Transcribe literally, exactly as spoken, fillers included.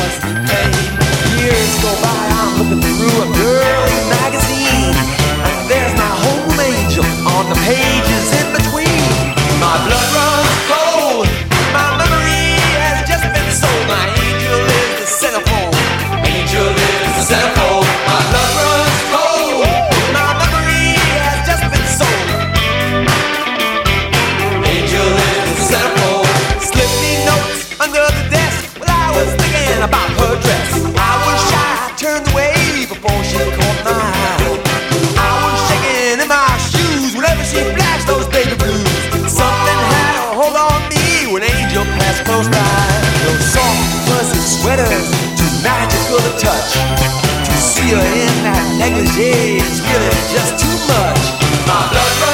Hey, years go by, I'm looking through a girly magazine, and there's my home angel on the pages in between. My blood runs cold, my memory has just been sold. My angel is the centerfold, angel is the centerfold. My blood runs cold, my memory has just been sold. Angel is the centerfold. Slip me notes under the desk while I was thinking about her dress. I was shy, turned away before she caught my eye. I was shaking in my shoes whenever she flashed those baby blues. Something had a hold on me when Angel passed close by. Those soft fuzzy sweaters, too magical to touch. To see her in that negligee is really just too much. My blood runs